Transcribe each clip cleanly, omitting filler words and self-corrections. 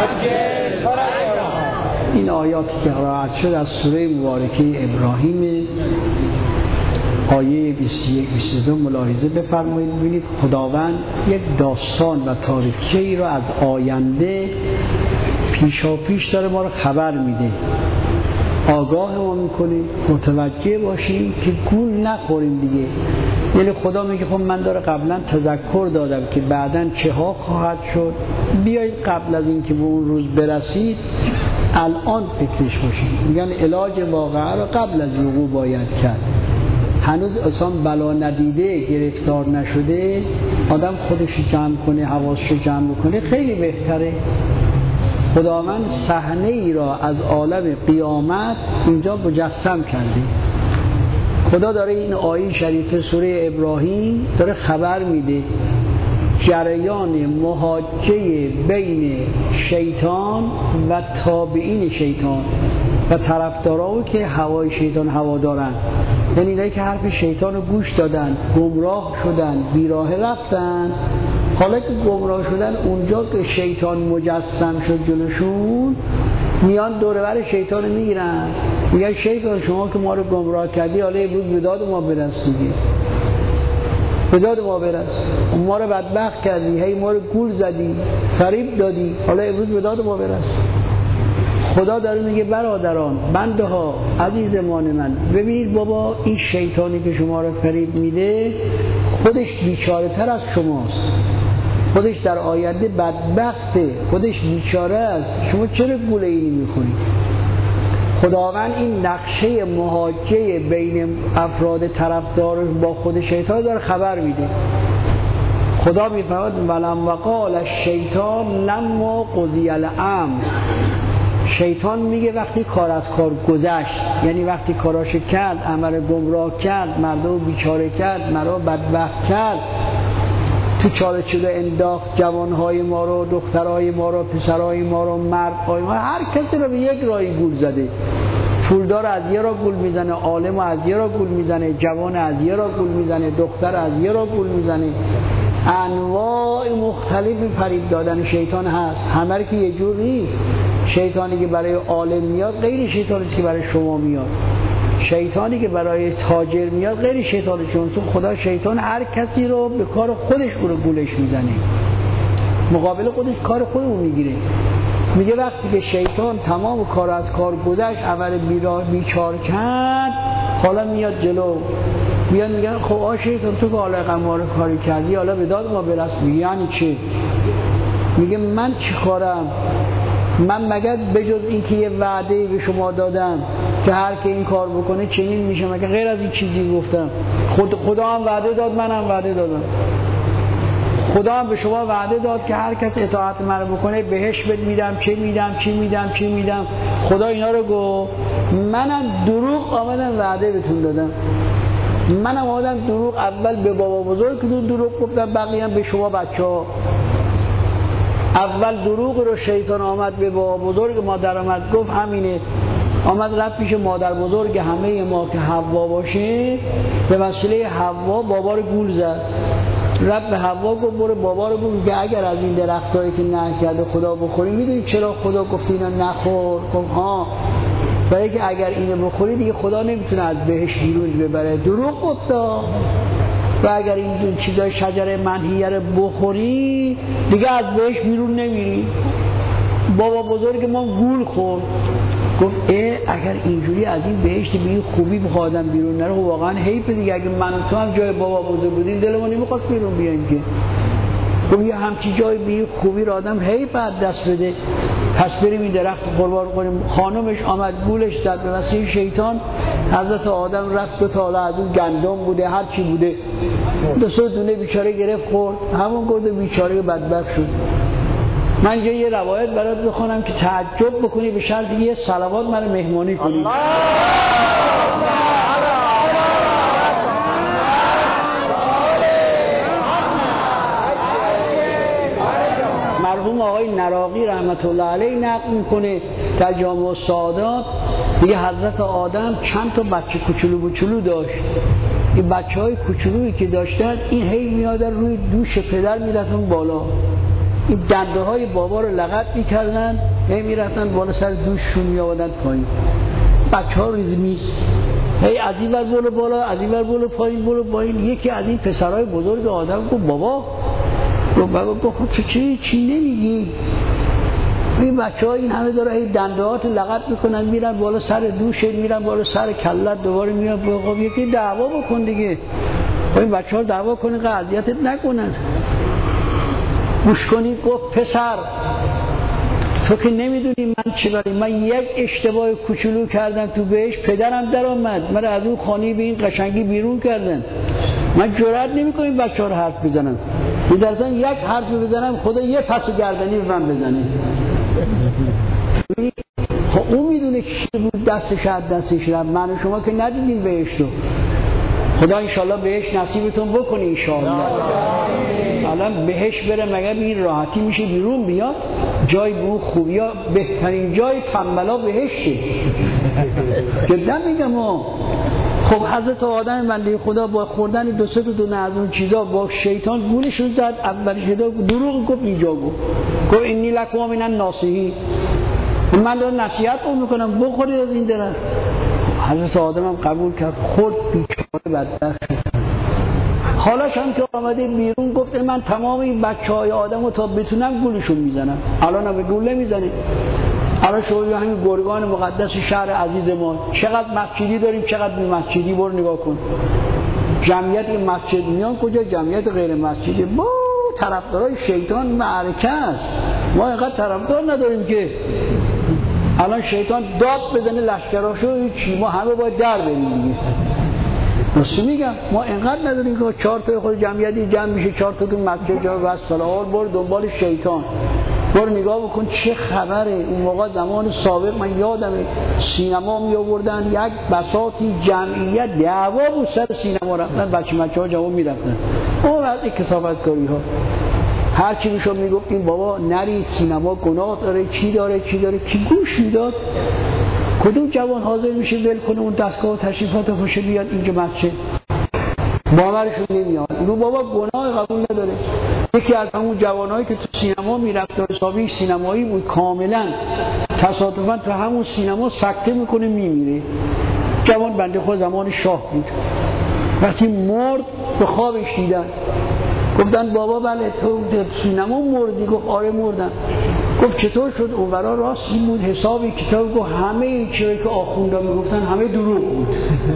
این آیاتی که قرائت شد از سوره مبارکه ابراهیم آیه 21-22 ملاحظه بفرمایید. ببینید خداوند یک داستان و تاریخچه‌ای را از آینده پیشاپیش داره ما رو خبر میده، آگاه ما میکنه متوجه باشیم که گول نخوریم دیگه. یعنی خدا میگه خب من داره قبلا تذکر دادم که بعداً چه ها خواهد شد، بیایید قبل از اینکه به اون روز برسید الان فکرش باشید. میگن علاج واقعه را قبل از وقوع باید کرد. هنوز اصلا بلا ندیده، گرفتار نشده، آدم خودش جمع کنه، حواسش جمع کنه، خیلی بهتره. خداوند صحنه ای را از عالم قیامت اینجا مجسم کرده. خدا داره این آیه شریف سوره ابراهیم داره خبر میده جریان محاجه بین شیطان و تابعین شیطان و طرفدارا که هوای شیطان هوا دارن، یعنی اینایی که حرف شیطان رو گوش دادن، گمراه شدن، بیراه رفتن. حالا که گمراه شدن، اونجا که شیطان مجسم شد جلوشون، میان دور بر شیطان میگیرن، میگن شیطان شما که ما رو گمراه کردی، حالا امروز به داد ما برس دیگه، به داد ما برس، ما رو بدبخت کردی، هی ما رو گول زدی، فریب دادی، حالا امروز به داد ما برس. خدا داره میگه برادران، بنده ها، عزیزمان من، ببینید بابا این شیطانی که شما رو فریب میده خودش بیچاره تر از شماست، خودش در آینده بدبخته، خودش بیچاره است، شما چرا گوله اینی میخورید؟ خداوند این نقشه محاجه بین افراد طرفدار با خود شیطان داره خبر میده. خدا میفرماید ولم وقال الشیطان لما قضی الامر. شیطان میگه وقتی کار از کار گذشت، یعنی وقتی کاراش کرد، عمل گمراه کرد، مردم بیچاره کرد، مرا بدبخت کرد، تو چاله چوله انداخت جوانهای ما رو، دخترهای ما رو، پسرهای ما رو، مردهای ما، هر کسی رو به یک راهی گول زده. پولدار از یه را گول میزنه، عالم از یه را گول میزنه، جوان از یه را گول میزنه، دختر از یه را گول میزنه. انواع مختلف فریب دادن شیطان هست، همه که یه جور نیست. شیطانی که برای عالم میاد غیر شیطانی که برای شما میاد، شیطانی که برای تاجر میاد غیر شیطان شما. تو خدا شیطان هر کسی رو به کار خودش رو گولش میزنه، مقابل خودش کار خودمون میگیره. میگه وقتی که شیطان تمام کار از کار گذشت، عمل بیچار کرد، حالا میاد جلو، میاد میگن خب شیطان تو که حالا قمار کاری کردی، حالا به داد ما برس. یعنی چه؟ میگه من چی کارم؟ من مگر بجز این که یه وعده به شما دادم که هر که این کار بکنه چنین میشه، مگر غیر از این چیزی گفتم؟ خدا هم وعده داد، منم وعده دادم. خدا هم به شما وعده داد که هر کس اطاعت من بکنه بهش میدم، چه میدم. خدا اینا رو گفت، منم دروغ آمدم وعده بهتون دادم. منم آمدم دروغ، اول به بابا بزرگ که دروغ گفتم، بقیه هم به شما بچه‌ها. اول دروغ رو شیطان آمد به بابا بزرگ مادر آمد گفت همینه، آمد رفت پیش مادر بزرگ همه ما که حوا باشه، به وسیله حوا بابا رو گول زد. رب به حوا گفت برو بابا رو بگو که اگر از این درختایی که نهی کرده خدا بخوری، میدونی چرا خدا گفت اینا نخور؟ گفت ها، برای که اگر اینو بخوری دیگه خدا نمیتونه از بهش بیرون ببره. دروغ گفتا. و اگر این چیزای شجره منهیه رو بخوری دیگه از بهش بیرون نمیری. بابا بزرگ ما گول خورد، گفت اگر اینجوری از این بهشت به این خوبی بخوادم بیرون نره، واقعا حیف دیگه. اگه من تو هم جای بابا بزرگ بودیم دلمون نمیخواست بیرون بیایم که. گفت یه همچی جای به این خوبی را آدم حیف از دست بده، پس بریم این درخت قربان کنیم. خانمش آمد گولش زد به وسیله شیطان. حضرت آدم رفت دو تا از اون گندم بوده هر چی بوده 2 دونه بیچاره گرفت خورد، همون گفت بیچاره بدبخت شد. من اینجا یه روایت برات بخونم که تعجب بکنی، به شرط یه صلوات من مهمانی کنی. مرحوم آقای نراقی رحمت الله علیه نقل میکنه در جامع السعادات، میگه حضرت آدم چند تا بچه کوچولو داشت. این بچه‌های کوچولویی که داشتن این هی میادن روی دوش پدر میرفتن بالا، این دنده های بابا رو لغت میکردن، هی میرفتن بالا سر دوششون میآوردن پایین. بچه ها ریز میز هی از این ور بالا بالا، از این ور بالا پایین. یکی از این پسرهای بزرگ آدم گفت بابا گفت چی نمیگی؟ این بچه ها این همه داره هی دندهات لغت میکنن، میرن بالا سر دوشه، میرن بالا سر کلت، دوباره میاد خب یکی دعوا بکن دیگه. این بچه ها دعوا کنه که اذیتت نکنن. گوش کنید. گفت پسر تو که نمیدونی من چه کاری، من یک اشتباه کوچولو کردم تو بهش، پدرم در آمد من از اون خانه به این قشنگی بیرون کردن. من جرئت نمیکنم این بچه‌ها رو حرف بزنم، می‌درسن یک حرف بزنم خدا یه پس گردنی به من بزنه. خب اون میدونه چی بود دستش رفت. من و شما که ندیدیم بهش رو. خدا انشالله بهش نصیبتون بکنه انشالله. الان بهش بره مگر این راحتی میشه بیرون بیاد؟ جای به اون خوبی ها، بهترین جای تنبلا بهشته. جدا میگم خب حضرت آدم بنده خدا با خوردن دو سه تا دونه از اون چیزا با شیطان گولشون زد. اولش دروغ گفت، اینجا گفت انی لکم من الناصحین، من دارم نصیحتتون میکنم بخورید از این درخت. حضرت آدم هم قبول کرد، خورد، بیچاره بدبخت شد. حالاش هم که آمده بیرون گفت من تمام این بچهای آدمو تا بتونم گولشون میزنم. الان هم به گوله میزنه. الان شما همین گرگان مقدس شهر عزیز ما چقدر مسجدی داریم، چقدر بی مسجدی، برو نگاه کن. جمعیت مسجد میان کجا، جمعیت غیر مسجدی. با طرفدارای شیطان معرکه است. ما اینقدر طرفدار نداریم که الان شیطان داد بزنه لشکراشو چی، ما همه باید در بریم دیگه. راست میگم ما اینقدر نداریم که 4 تا خود جمعیتی جمع میشه 4 تا تو مسجد جا و السلام برو دنبال شیطان. برو نگاه بکن چه خبره. اون موقع زمان سابق من یادمه سینما می آوردن، یک بساطی جمعیت دعوا بود سر سینما رفتن، بچه‌ها جواب میرفتن. اون وقت کثافتکاری ها هر چی میشد میگفت این بابا نرید سینما، گناه داره، چی داره کی گوش میداد؟ کدوم جوان حاضر میشه ول کنه اون دستگاه و تشریفات پاشه بیاد اینجا مسجد؟ باورشون نمیاد. اون بابا گناه قبول نداره. یکی از همون جوانایی که تو سینما میرفت، حسابی سینمایی بود، کاملا تصادفاً تو همون سینما سکته میکنه میمیره. جوان بنده خود زمان شاه بود. وقتی مرد به خوابش دیدن، گفتن بابا بله تو سینما مردی؟ گفت آره مردم. گفت چطور شد؟ اونورا راستی بود حسابی کتاب. گفت همه این چیزایی که آخوندا میگفتن همه دروغ بود.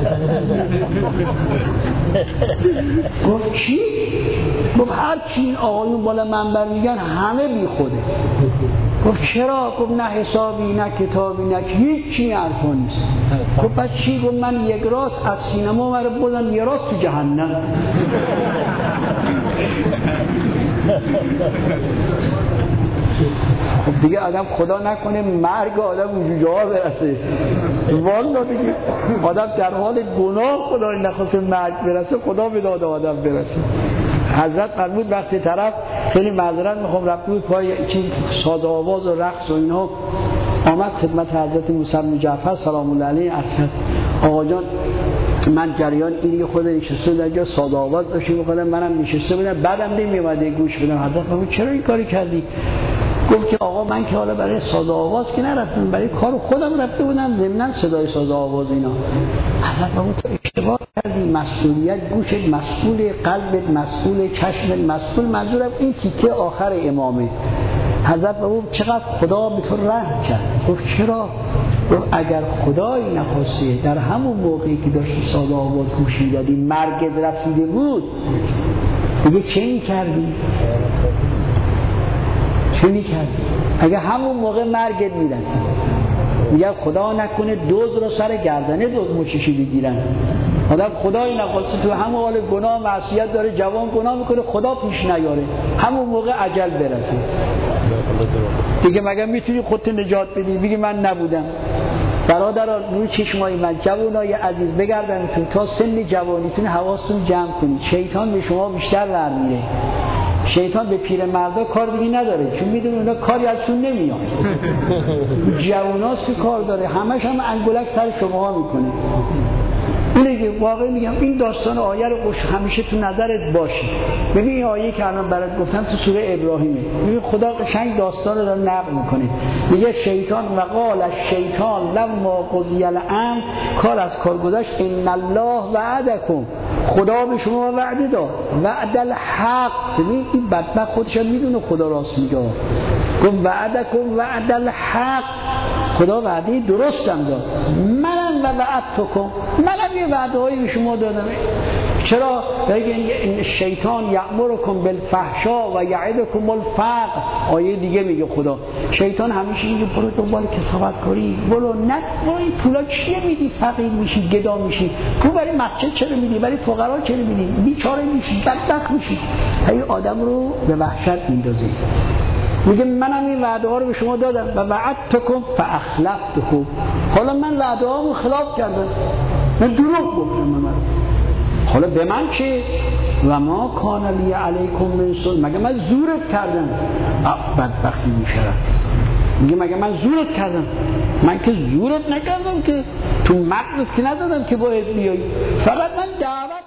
گفت چی؟ گفت هر چی این آقایون بالا منبر میگن همه بی خوده. گفت چرا؟ گفت نه حسابی نه کتابی نه هیچ چی حرفا نیست. گفت پس چی؟ گفت من یک راست از سینما مرا بردن یه راست تو جهنم. خب دیگه آدم خدا نکنه مرگ آدم اونجا برسه. والا دیگه آدم در حال گناه خدای نخواسته مرگ برسه، خدا به داد آدم برسه. حضرت فرمود وقتی طرف خیلی معذرت میخوام رفت بود پای ساز و آواز و رقص و اینا، آمد خدمت حضرت موسی بن جعفر سلام الله علیه عرض کرد آقا جان من جریان اینی خود نشسته در جا ساز و آواز داشتی می‌خوادم، منم نشسته بودم بعدم نمی‌اومده گوش بدم. حضرت فرمود چرا این کاری کردی؟ گفت که آقا من که حالا برای ساز و آواز که نرفتم، برای کار خودم رفته بودم، ضمناً صدای ساز و آواز اینا. حضرت فرمود تو اشتباه کردی، مسئولیت گوشت مسئول، قلبت مسئول، چشمت مسئول. منظورم این تیکه آخر امامه. حضرت فرمود چقدر خدا به تو رحم کرد. گفت چرا؟ گفت اگر خدایی نخواسته در همون موقعی که داشتی ساز و آواز گوش میدادی مرگت رسیده بود دیگه چه میکردی؟ چه میکردی؟ اگر همون موقع مرگت میرسید میگه خدا نکنه دوز رو سر گردنه دوز مچشی بگیرن. آدم خدایی نخواسته تو همون حال گناه معصیت داره، جوان گناه میکنه، خدا پیش نیاره، همون موقع اجل برسه دیگه مگه میتونی خودت نجات بدی؟ بگی من نبودم. برادران نور چشمای من، جوانای عزیز بگردن تا سن جوانیتون حواستون جمع کنید. شیطان به شما بیشتر ور میره. شیطان به پیر مردا کار دیگه نداره، چون میدونه اونا کاری ازشون نمیاد. جواناست که کار داره، همش هم انگولک سر شماها میکنه. اینه که واقعا میگم این داستان آیه رو همیشه تو نظرت باشه. ببین این آیه که الان برات گفتم تو سوره ابراهیمه، ببین خدا قشنگ داستان رو داره نقل میکنه. میگه شیطان و قال الشیطان لما قضی الامر، کار از کار گذشت، ان الله وعدکم، خدا به شما وعده داد، وعد الحق. ببین این بدبخت خودش میدونه خدا راست میگه، گفت وعدکم وعد الحق، خدا وعده درستم داد. منم و وعدتکم، منم یه وعده هایی به شما دادم. چرا؟ بگین شیطان یأمرکم بالفحشاء و یعدکم الفقر. آیه دیگه میگه خدا شیطان همیشه میگه برو دنبال کسابت کاری، برو این پولا چیه میدی فقیر میشی، گدا میشی، پول برای مسجد چرا میدی، برای فقرا چرا میدی، بیچاره میشی، بدبخت میشی. هی آدم رو به وحشت میندازه. میگه منم این وعده ها رو به شما دادم و وعدتکم فاخلفتکم، حالا من وعده هامو خلاف کردم، من دروغ گفتم. حالا به من چه؟ و ما کان لی علیکم من سلطان، مگه من زورت کردم؟ بدبختی میشرم. میگه مگه من زورت کردم؟ من که زورت نکردم، که تو مغزت که ندادم که باید بیایی، فقط من دعوت